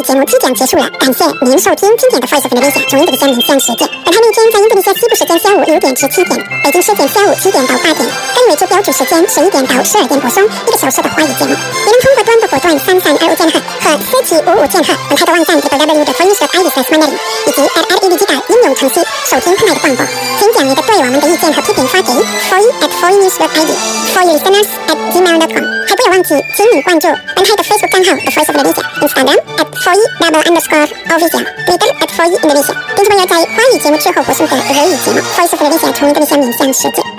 节目即将结束了，感谢您收听今天的 Voice of Indonesia 从印度尼西亚冥想时间。本台每天在印度尼西亚西部时间下午6点至7点，北京时间下午7点到8点，跟为主标注时间11点到12点播送1个小时的华语节目。你能通过短波波段3325键赫和4755键赫，本台的网站 www.voice.id/mandarin 以及 @edg 应用程序收听本台的广播。请将你的对我们的意见和批评发给 foy@foynews.id foylisteners@gmail.com。还不要忘记请你关注本台的 Facebook 账号 The Voice of Indonesia、Instagram @foy_official、Twitter @foyindonesia，并且我要在华语节目之后播送的日语节目 Voice of Indonesia 从印度尼西亚冥想世界。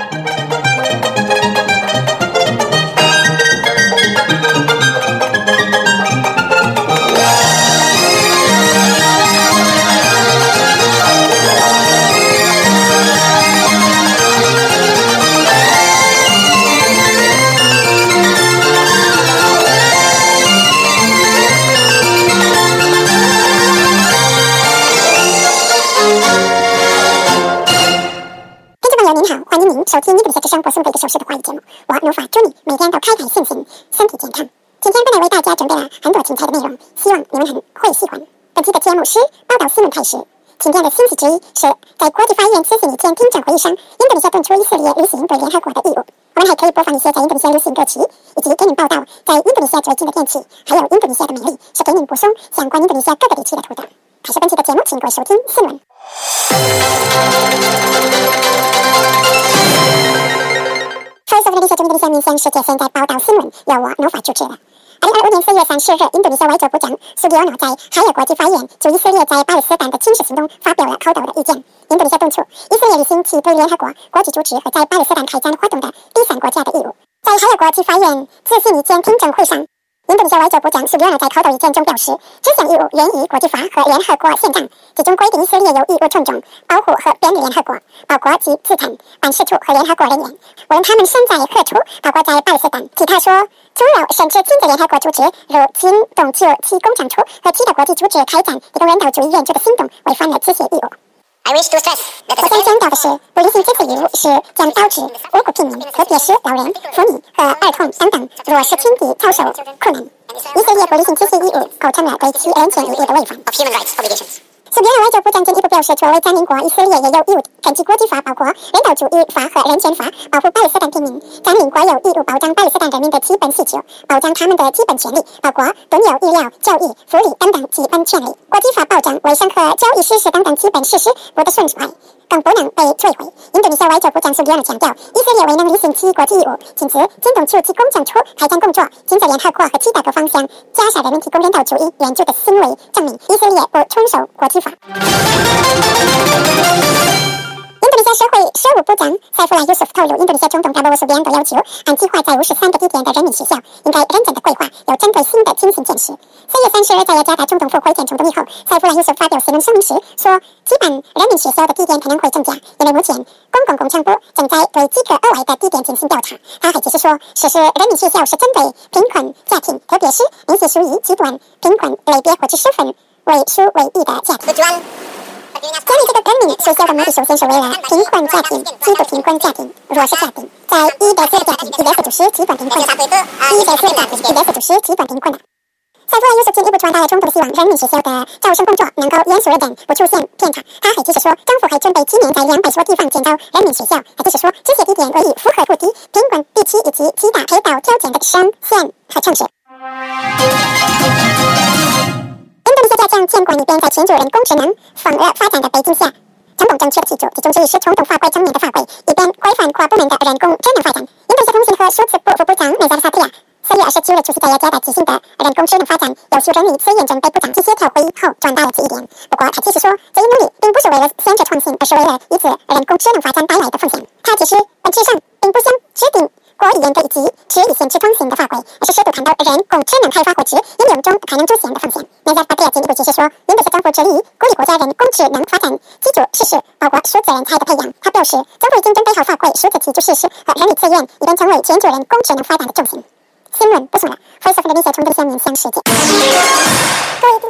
欢迎您收听印度尼西亚之声播送的1个小时的华语节目。我努法祝你每天都开开心心，身体健康。今天本来为大家准备了很多精彩的内容，希望你们很会喜欢。本期的节目是报道新闻开始。今天的信息之一是在国际法院执行一件听证会议上，印度尼西亚敦促以色列履行对联合国的义务。我们还可以播放一些在印度尼西亚流行歌曲，以及给您报道在印度尼西亚最近的天气，还有印度尼西亚的美丽，是给您播送相关印度尼西亚各个地区的图档。开始本期的节目，请各位收听新闻。Voice of Indonesia 从印度尼西亚冥想世界现在报道新闻，由我努法主持的。2025年4月30日，印度尼西亚外交部长苏迪欧诺在海尔国际法院就以色列在巴勒斯坦的侵蚀行动发表了口头的意见。印度尼西亚敦促以色列履行其对联合国国际组织和在巴勒斯坦开展活动的第三国家的义务。在海尔国际法院执行一件听证会上，印度尼西亚外交部长苏迪欧诺在口头意见中表示，这项义务源于国际法和联合国宪章，其中规定以色列有义务尊重、保护和便利联合国，包括其资产、办事处和联合国人员，无论他们身在何处，包括在巴勒斯坦。其他说，除了甚至禁止联合国组织如禁动就其工厂处和其他国际组织开展一种人道主义援助的行动，违反了这些义务。我想强调的是，不履行这些义务是将导致无辜平民，特别是老人、妇女和儿童等等弱势群体遭受苦难。以色列不履行这些义务，构成了对其人权义务的违反。苏迪欧诺外交部长进一步表示，作为占领国，以色列也有义务根据国际法，包括人道主义法和人权法，保护巴勒斯坦平民。占领国有义务保障巴勒斯坦人民的基本需求，保障他们的基本权利，包括敦有、医疗、教育、福利等等基本权利。国际法保障卫生和教育实施等等基本事实不得损坏，更不能被摧毁。印度尼西亚外交部长苏迪欧诺强调，以色列未能履行其国际义务，禁止禁动就其工厂处开展工作，禁止联合国和其他各方向加沙人民提供人道主义援助的行为，证明以色列不遵守国际法。印度尼西亚社会事务部长塞夫拉尤苏夫透露，印度尼西亚总统prabowo subianto要求按计划在53个地点的人民学校应该认真的规划，有针对性的进行建设。3月30日，在雅加达总统府会见总统以后，塞夫拉尤苏夫发表新闻声明时说，举办人民学校的地点可能会增加，因为目前公共工程部正在对几个额外的地点进行调查。他还解释说，实施人民学校是针对贫困家庭，特别是那些属于极端贫困类别或者十分为数为亿的家庭。建立这个公民学校的目的，首先是为了贫困家庭、极度贫困家庭、弱势家庭。在140个家庭，140就是极端贫困的；140个家庭，140就是极端贫困的。塞夫拉尤苏进一步传达了中国的希望，人民学校的招生工作能够严肃认真，不出现偏差。他还解释说，政府还准备今年在200所地方建造人民学校。他解释说，这些地点位于符合土地、贫困地区以及其他配套条件的省、县和城市。加强监管一边在全球人工智能风热发展的背景下，中共正确的记住其中之一是冲动法规层面的法规，以便规范跨部门的人工智能发展。印度尼西亚通信和数字部副部长梅扎尔萨提亚4月29日出席在雅加达举行的人工智能发展有序整理此验证被部长及协调会议后转达了这一点。不过他解释说，这一努力并不是为了限制创新，而是为了抑制人工智能发展带来的风险。他解释，本质上并不想制定国语言的以及持以限制创新的法规，而是适度看到人工智能开发或者应用中可能出现的风险。梅扎尔萨提亚进一步解释说，印度尼西亚政府致力于鼓励国家人工智能发展基础设施，包括数字人才的培养。他表示，政府已经准备好法规、数字基础设施和人力资源，以便成为全球人工智能发展的重心。新闻播送了 Voice of Indonesia 从印度尼西亚冥想世界。各位听众朋友，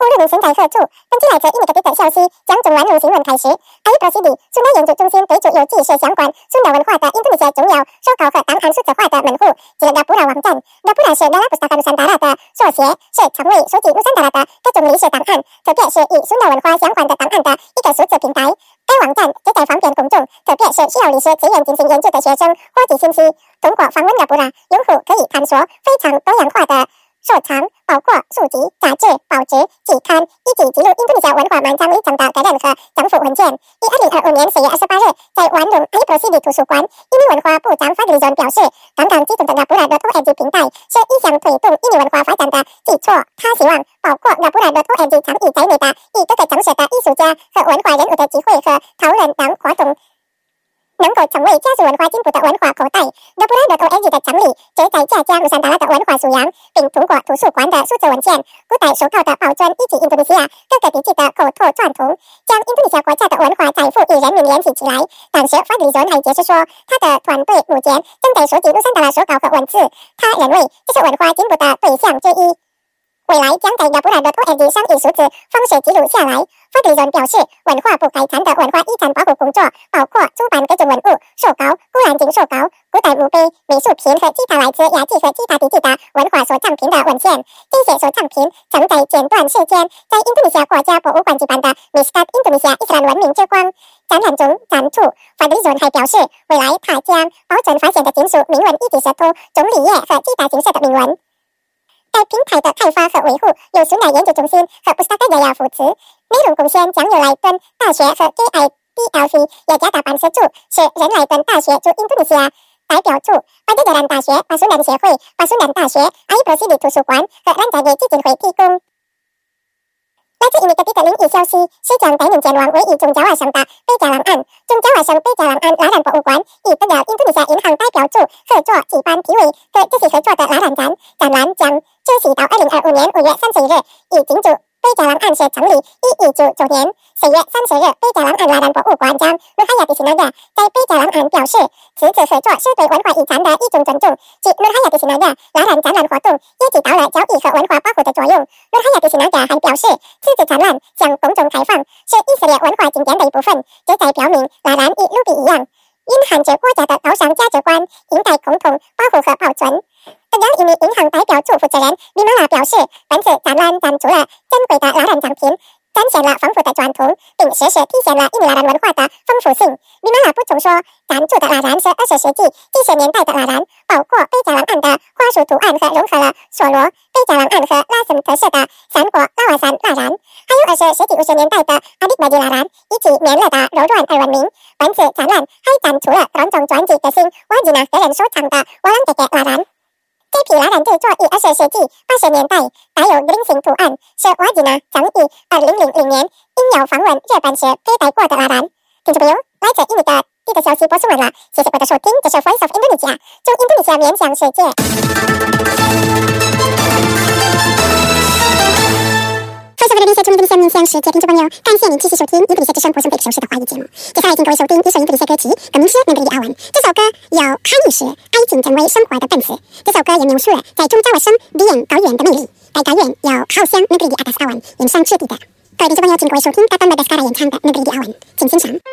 无论您现在何处，本期来自印尼各地的消息将中文用新闻开始。IPROSIDI 苏南研究中心对主有记是相关苏南文化的印度尼西亚重要手稿和档案数字化的门户，记了Gapura网站。Gapura 是Nala Pustaka Nusantara的缩写，是成为收集Nusantara的各种历史档案，特别是与苏南文化相关的档案的一个数字平台。该网站旨在方便公众，特别是需要历史资源进行研究的学生获取信息。通过访问Gapura，用户可以探索非常多样化的收藏，包括书籍、杂志、报纸、季刊，以及记录印度尼西亚文化漫长历程的个人和政府文件。于2025年4月28日，在万隆IPROSIDI图书馆，印尼文化部长Fadlizon表示，刚刚启动的Gapura.org 平台是一项推动印尼文化发展的基础。他希望包括Gapura.org 倡议在内的以各个城市的艺术家和文化人物的机会和讨论等活动，能够成为加速文化进步的文化口袋。Gapura.org 的成立旨在加强Nusantara的文化素养，并通过图书馆的数字文件、古代手稿的保存以及印度尼西亚各个地区的口头传统，将印度尼西亚国家的文化财富与人民联系起来。但是Fadlizon还解释说，他的团队目前正在收集Nusantara手稿和文字，他认为这是文化进步的对象之一。未来将在Gapura.org 上以数字方式记录下来。Fadlizon表示，文化部开展的文化遗产保护工作包括主办各种文物、手稿、古兰经手稿、古代墓碑、美术品和其他来自亚洲和其他地区的文化收藏品的文献。这些收藏品曾在前段时间在印度尼西亚国家博物馆举办的 Miskat 印度尼西亚伊斯兰文明之光展览中展出。Fadlizon还表示，未来他将保存发现的金属铭文以及石头、钟离叶和其他形式的铭文。该平台的开发和维护由苏南研究中心和Pustaka Jaya扶持，内容贡献将由莱顿大学和 KIPLC 雅加达办事处，是仁莱顿大学驻印度尼西亚代表处、巴德格兰大学、巴苏南协会、巴苏南大学、IPROSIDI 图书馆和兰扎耶基金会提供。来自印尼各地的灵异消息是将带您前往位于中加瓦省的贝加朗岸。中加瓦省贝加朗岸拉兰博物馆与得了印度尼西亚银行代表处合作举办题为“对这些合作的拉兰展”，展览将持续到2025年5月31日，以庆祝贝加朗岸市成立于1999年。4月30日，贝加朗岸拉兰博物馆长努哈亚迪西纳亚在贝加朗岸表示，此次合作是对文化遗产的一种尊重。即努哈亚迪西纳亚拉兰展览活动也起到了教育和文化保护的作用。努哈亚迪西纳亚还表示，此次展览向公众开放，是以色列文化景点的一部分，这在表明拉兰与卢比一样，蕴含着国家的高尚价值观，应该共同保护和保存。得了印尼银行代表处负责人米马拉表示，本次展览展出了珍贵的拉兰奖品，展现了丰富的传统，并实时体现了印尼拉兰文化的丰富性。米马拉补充说，展出的拉兰是20世纪70年代的拉兰，包括贝加朗岸的花束图案和融合了索罗、贝加朗岸和拉森特色的三国拉瓦山拉兰，还有20世纪50年代的阿迪巴迪拉兰以及棉勒的柔软而闻名。本次展览还展出了多种传奇革新瓦吉纳个人收藏的瓦朗德格拉兰。这批拉兰制作于20世纪80年代，带有菱形图案，是瓦吉纳曾于2000年应邀访问日本时佩戴过的拉兰。听众朋友，来自印尼的地的消息播送完了，谢谢各位的收听，这是 Voice of Indonesia， 从印度尼西亚面向世界。Voice of Indonesia， 从印度尼西亚面向世界，听众朋友，感谢您继续收听印度尼西亚之声播送的1个小时的华语节目。接下来请各位收听一首印度尼西亚歌曲《革命师那个阿文》。这首歌由哈尼什爱情成为生活的本质。这首歌也描述了在中加瓦省比彦高原的魅力。该高原有好像那个阿达斯阿文云上质地的。各位听众朋友，请各位收听嘎丹麦德斯卡拉演唱的那个阿文，请欣赏。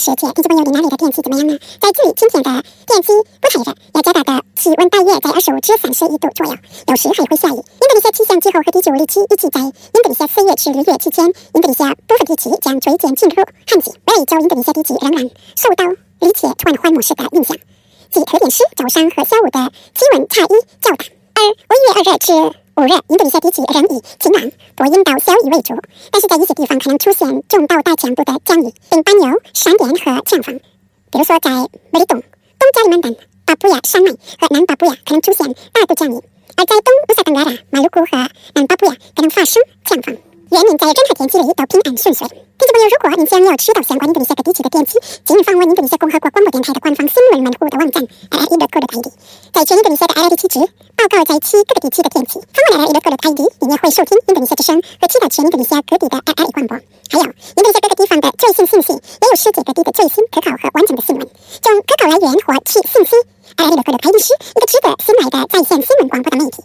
世界，听众朋友，你那里的天气怎么样呢？在这里，今天的天气不太热，雅加达的气温大约在25至31度左右，有时还会下雨。印度尼西亚气象机构和地球日期预计在印度尼西亚4月至6月期间，印度尼西亚部分地区将逐渐进入旱季。未来一周，印度尼西亚地区仍然受到离且缓缓模式的影响，其特点是早上和下午的气温差异较大。而5月2日至5日，印度尼西亚地区仍以晴朗、多云到小雨为主，但是在一些地方可能出现中到大强度的降雨，并伴有闪电和强风。比如说，在美里东、东加里曼丹、巴布亚山脉和南巴布亚可能出现大度降雨，而在东乌萨登加拉、马鲁古和南巴布亚可能发生强风。愿您在任何天气里都平安顺遂。听众朋友，如果您想要知道相关印度尼西亚各地区的天气，请访问印度尼西亚共和国广播电台的官方新闻门户的网站 rri.co.id。在全印度尼西亚的 RRI 地址报告在其各个地区的天气。访问 rri.co.id， 您也会收听印度尼西亚之声和其他全印度尼西亚各地的 RRI 广播，还有印度尼西亚各个地方的最新信息，也有世界各地的最新可靠和完整的新闻。从可靠来源获取信息 ，rri.co.id 是一个值得信赖的在线新闻广播的媒体。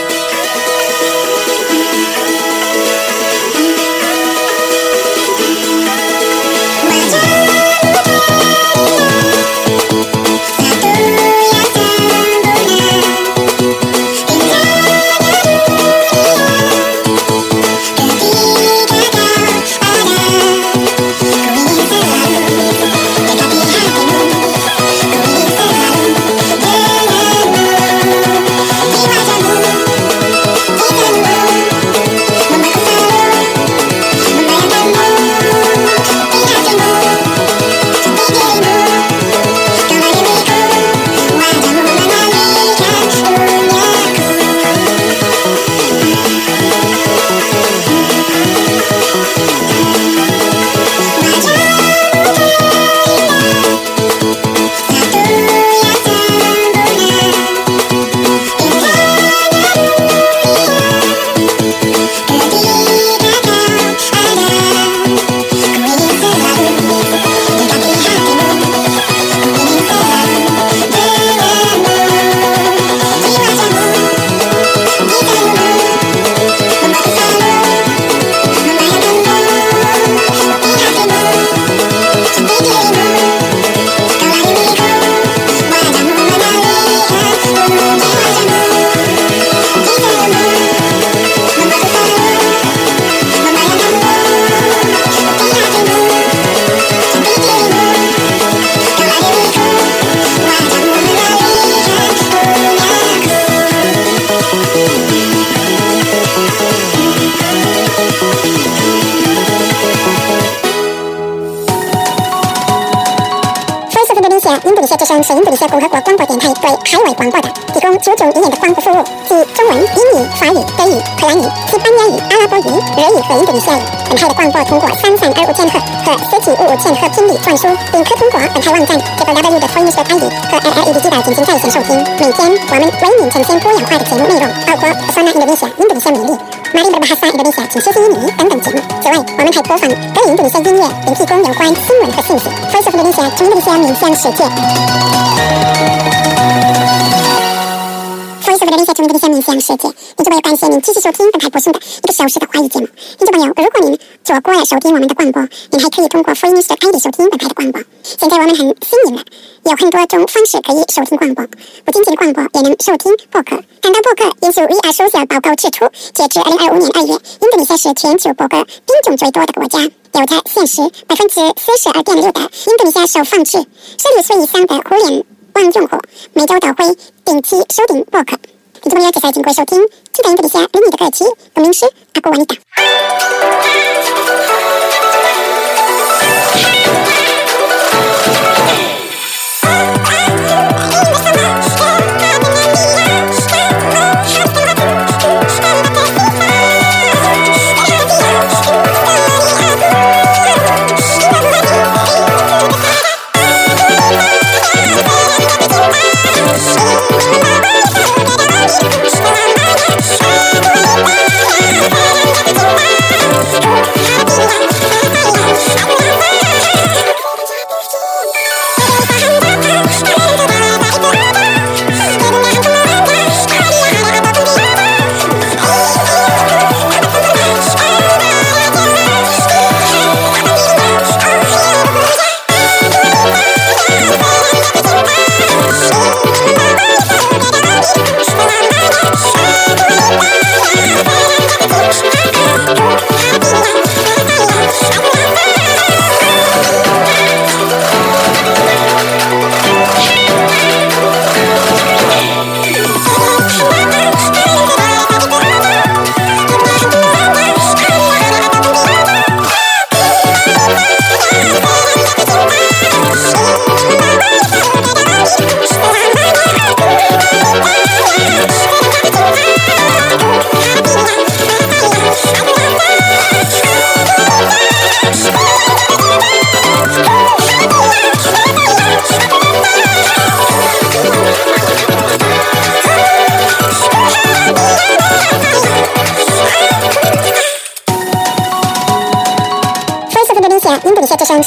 印度尼西亚之声是印度尼西亚共和国广播电台对海外广播的提供9种语言的广播服务，即中文、英语、法语、德语、克兰语、西班牙语、阿拉伯语、日语和印度尼西亚语。本台的广播通过3325千赫和4755千赫频率传输，并可通过本台网站 www.voice.id 和 RRI 地带进行在线收听。每天我们为您呈现多样化的节目内容，包括 Pesona Indonesia 印度尼西亚魅力、Mari Berbahasa Indonesia 请学习英语等等节目。此外，我们还播放各印度尼西亚音乐，并提供有关新闻和信息。Voice of Indonesia 从印度尼西亚面向世界。Voice of Indonesia 从印度尼西亚面向世界。听众朋友，感谢您继续收听本台播送的1个小时的华语节目。听众朋友，如果您做国外收听我们的广播，您还可以通过 Voice.id 收听本台的广播。现在我们很幸运了，有很多种方式可以收听广播，不仅仅广播，也能收听播客。谈到播客，研究 VR 报告指出，截至2025年2月，印度尼西亚是全球播客品种最多的国家。调查显示，42.6%的印度尼西亚受访者16岁以上的互联网用户每周都会定期收听播客。听众朋友，接下来经过收听这个印度尼西亚旅你的歌曲，歌名是阿古瓦尼达。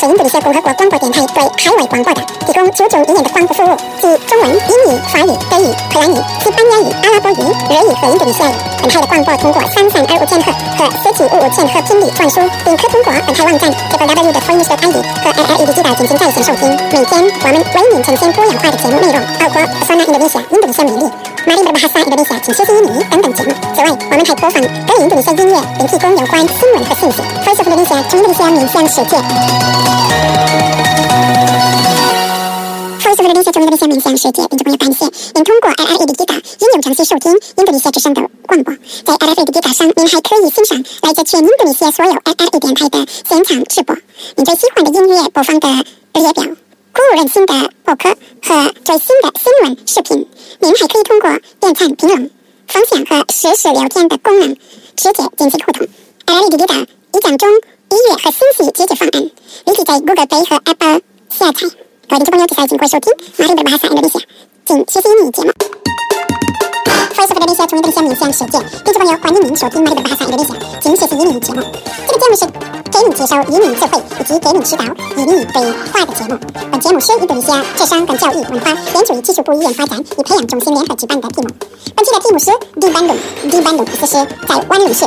印度尼西亚共和国广播电台对海外广播的提供9种语言的广播服务，即中文、英语、法语、德语、荷兰语、西班牙语、阿拉伯语、日语和印度尼西亚语。本台的广播通过3325千赫和4755千赫频率传输，并可通过本台网站 www.voice.id 和 LLE 地道进行在线收听。每天我们为您呈现多样化的节目内容，包括 Pesona Indonesia 印度尼西亚魅力、Mari Berbahasa Indonesia 请学习英语等等节目。此外，我们还播放各印度尼西亚音乐，并提供有关新闻和信息。Voice of Indonesia 从印度尼西亚面向世界。Voice of Indonesia 从印度尼西亚面向世界，听众朋友感谢您通过 LLE 地道应用程序收听印度尼西亚之声的广播。在 LLE 地道上，您还可以欣赏来自全印度尼西亚所有 LLE 电台的现场直播。您最喜欢的音乐播放的列表、鼓舞人心的播客和最新的新闻视频。您还可以通过点赞、评论、分享和实时聊天的功能直接进行互动。LLE 地道已将中音乐和信息解决方案立即在 Google Play 和 Apple 下载。各位听众朋友，接下来经过收听 Mari Berbahasa Indonesia 请学习英语节目。Voice of Indonesia 从印度尼西亚面向世界，听众朋友，欢迎您收听 Mari Berbahasa Indonesia 请学习英语节目。这个节目是给您介绍移民智慧以及给您指导移民对话的节目。本节目是印度尼西亚智商跟教育文化研究与技术部语言发展与培养中心联合举办的题目。本期的题目是 Di Bandung，Di Bandung 意思是在湾岭市。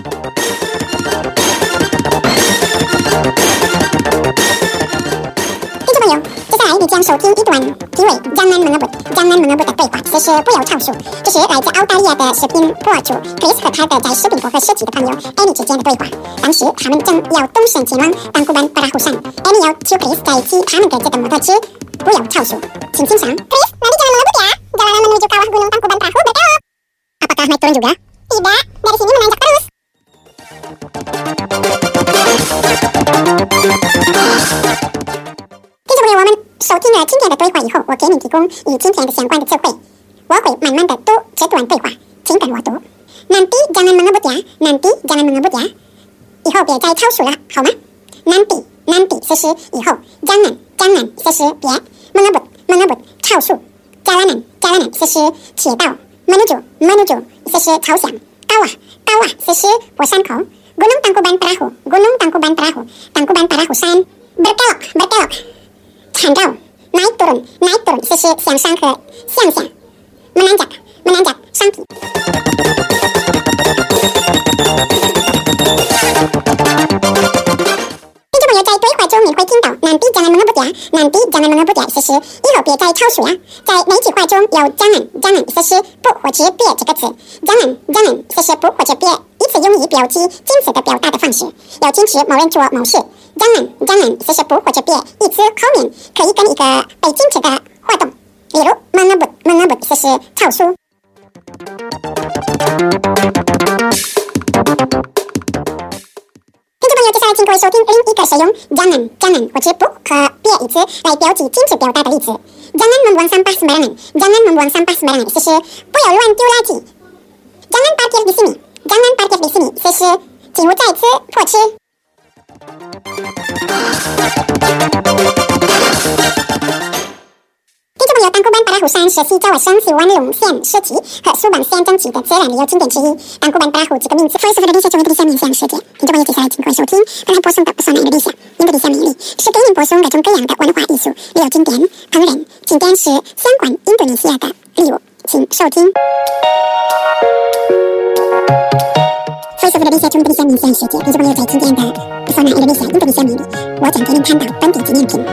听众朋友，接下来你将收听一段题为 Jangan Mengebut 的对话，此时不要超速。这是来自澳大利亚的食品博主 Chris 和他的在食品博客设计的朋友 Amy 之间的对话。当时他们正要动身前往当古班巴拉湖山 ，Amy 要求 Chris 在骑他们各自的摩托车，不要超速。请欣赏 Chris, mari jangan mengebut ya. Jalanan menuju kawah gunung Tangkuban Perahu berbelok. Apakah naik turun juga? Tidak, dari sini menanjak terus.听众朋友，我们收听了今天的对话以后，我给你提供与今天的相关的词汇，我会慢慢的读这段对话，请跟我读。Nanti jangan mengebut ya, nanti jangan mengebut ya。以后别再超速了，好吗 ？Nanti 此时以后 ，jangan 此时别 ，mengebut 超速 ，jalanan 此时铁道 ，menuju 此时朝向 ，kawah 此时火山口 ，Gunung Tangkuban Perahu 山 ，berkelok 缠绕 naik turun 此时向上和向下 menanjak 上提。听众朋友，在对话中你会听到 nanti jangan mengebut ya 此时以后别再超速呀。在每句话中有 jangan 此时不或者别这个词 jangan 此时不或者别以此用以标记禁止的表达的方式，要禁止某人做某事。jangan 此时不或者别一词后面可以跟一个被禁止的活动，例如 mengebut 此时超速。听众朋友，接下来请各位收听另一个使用 jangan 或者不和别一词来标记禁止表达的例子。jangan membuang sampah sembarangan此时不要乱丢垃圾。jangan parkir di sini此时请勿在此破吃。听众朋友，当古班巴拉湖山是西爪哇省西湾龙县市级和苏邦县整体的自然旅游景点之一。当古班巴拉湖这个名字Voice of Indonesia从印度尼西亚面向世界。听众朋友，接下来请各位收听刚才播送的不算印度尼西亚魅力，是给您播送各种各样的文化艺术、旅游景点、烹饪、景点是相关印度尼西亚的礼物，请收听。Voice of Indonesia从印度尼西亚面向世界。听众朋友，在今天的不算印度尼西亚魅力，我将给您谈到本地纪念品。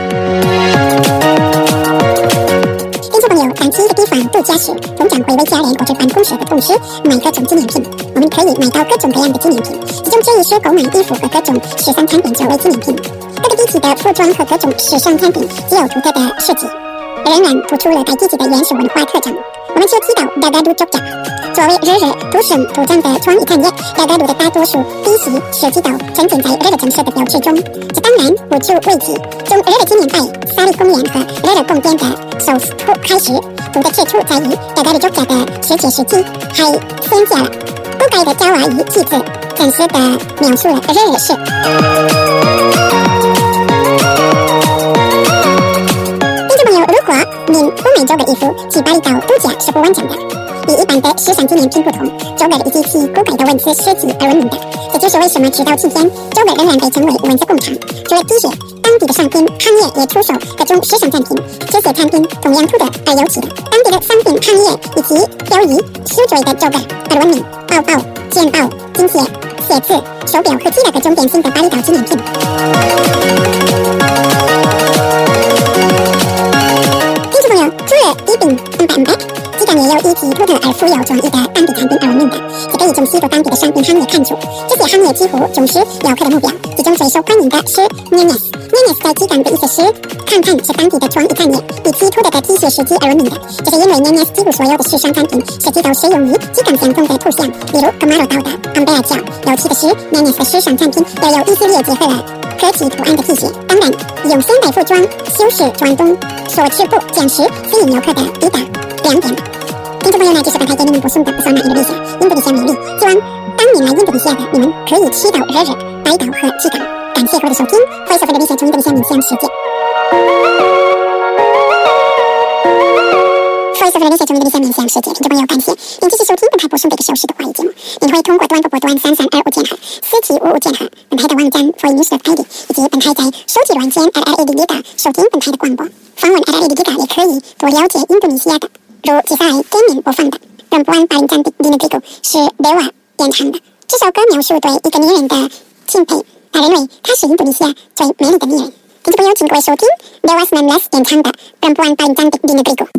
听众朋友，当去一个地方度假时，通常会为家人或者办公室的同事买各种纪念品。我们可以买到各种各样的纪念品，其中之一是购买衣服和各种时尚产品作为纪念品。各个地区的服装和各种时尚产品具有独特的设计，仍然突出了该地区的原始文化特征。我们就提到Gagadu Jogja，作为日土生土长的创意产业，Gagadu的大多数地席设计到沉浸在日城市的标志中。这当然不足为奇，从日纪念碑、沙利公园和日宫殿的首府开始，图的之处在于Gagadu Jogja的世界史迹还添加了古代的爪哇语句子，真实的描述了日式。如果您不买这个衣服去巴厘岛度假是不完整的。与一般的时尚纪念品不同，这个以及其古代的文字设计而闻名的。这就是为什么直到今天，这个仍然被称为文字工厂。除了地铁、当当地的商品行业也出售各种时尚产品，这些产品同样土得而有气的。当地的商品行业以其表意手坠的脚盖而闻名，包包、钱包、金鞋、鞋子、手表和其他各种典型的巴厘岛纪念品。听众朋友，除了礼品基港也有以其独特而富有创意的当地产品而闻名的，这可以从许多当地的商品行业看出，这些行业几乎重视游客的目标，其中最受欢迎的是 Nenes。Nenes 在基港的意思是看看是当地的创意产业，以其独特的 T 恤设计而闻名的。这是因为 Nenes 几乎所有的时尚产品设计都适用于基港相同的图像，例如 Kamaro 岛的安贝尔桥。有趣的是 Nenes 的时尚产品都有以色列结合了科技图案的 T 恤，当然用现代服装修饰传统锁翅布将是吸引游客的一大亮点。听众朋友呢，这是本台给你们播送的不算满意的理想印度尼西亚魅力，希望当你来印度尼西亚的你们可以吃到热热白岛和基港。感谢各位的收听，Voice of Indonesia从印度尼西亚面向世界。Voice of Indonesia从印度尼西亚面向世界，听众朋友，感谢您继续收听本台播送的1个小时的华语节目。您会通过短波波段3325键号、4755键号、本台的网站 voinews.id 以及本台在手机软件 LLAD Giga 收听本台的广播。访问 LLAD Giga 也可以多了解印度尼西亚的。如接下来给您播放的Perempuan Paling Cantik di Negeriku 是 Dewa 演唱的。这首歌描述对一个女人的钦佩，他认为她是印度尼西亚最美丽的女人。听众朋友，请各位收听 Dewa 19演唱的 Perempuan Paling Cantik di Negeriku。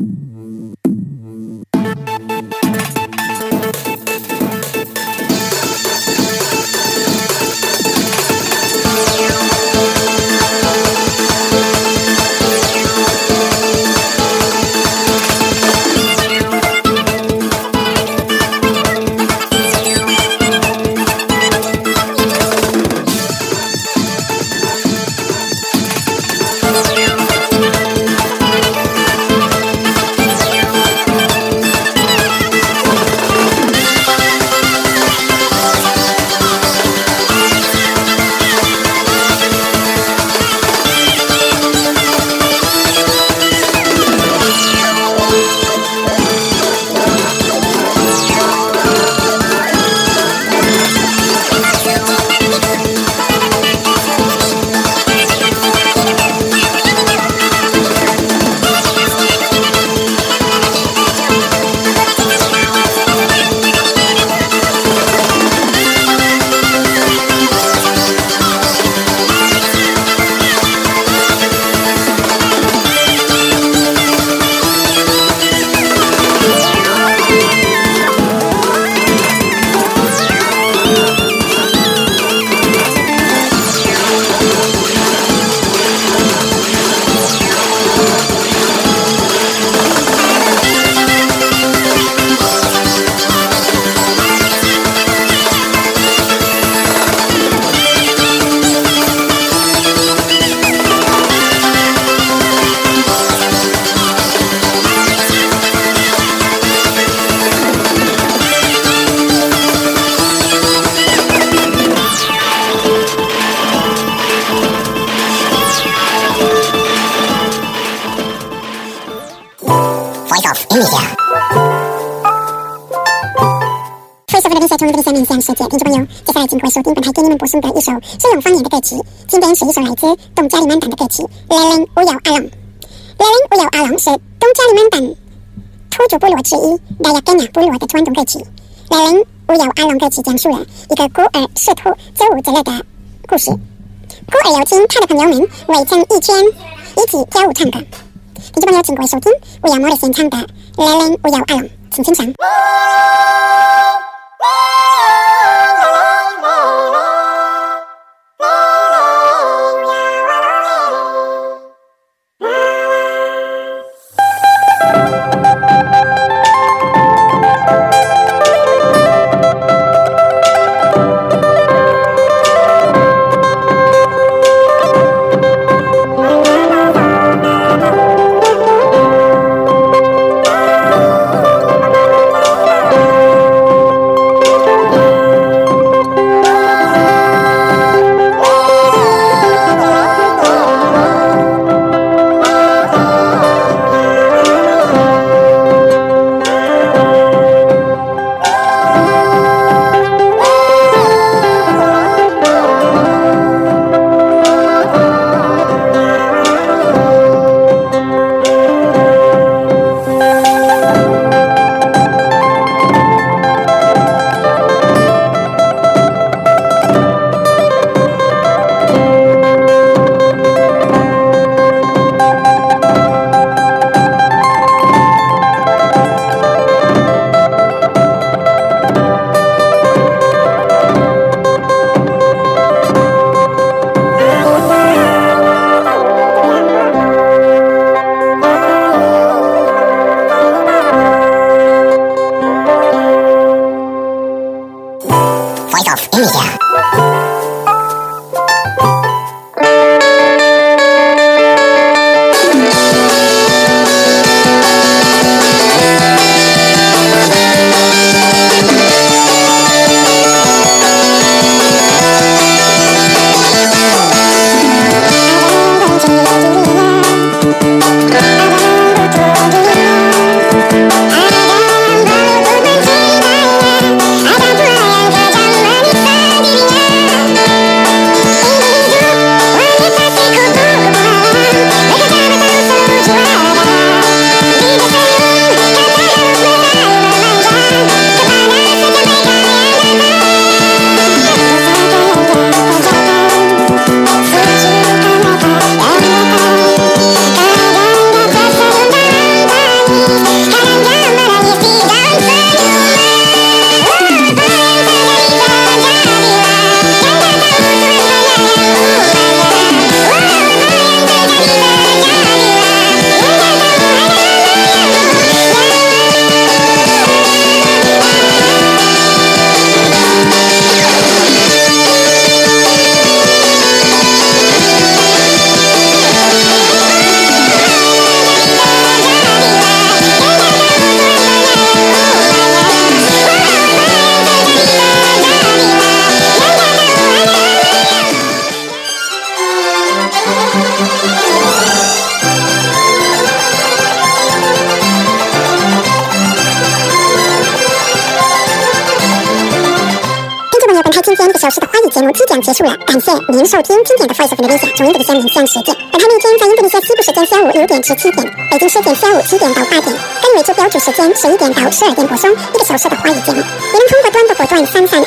从印度尼西亚面向世界，听众朋友，接下来请各位收听本台给你们播送的一首使用方言的歌曲。今天是一首来自东加里曼丹的歌曲《Leleng Uyau Alang》。Leleng Uyau Alang 是东加里曼丹土著部落之一Dayak Kenya部落的传统歌曲。Leleng Uyau Alang 歌曲讲述了一个孤儿试图走入自乐的故事。孤儿邀请他的朋友们围成一圈，一起跳舞唱歌。听众朋友，请各位收听Uyau Morris演唱的《Leleng Uyau Alang》，请欣赏。 Voice of Indonesia. 今天1个小时的花语节目即将结束了，感谢您收听今天的 Voice of Indonesia 从印度尼西亚冥想时间。本台每天在印度尼西亚西部时间下午6点至7点，北京时间下午7点到8点，该为之标注时间11点到12点播送1个小时的花语节目。您能通过短波波段33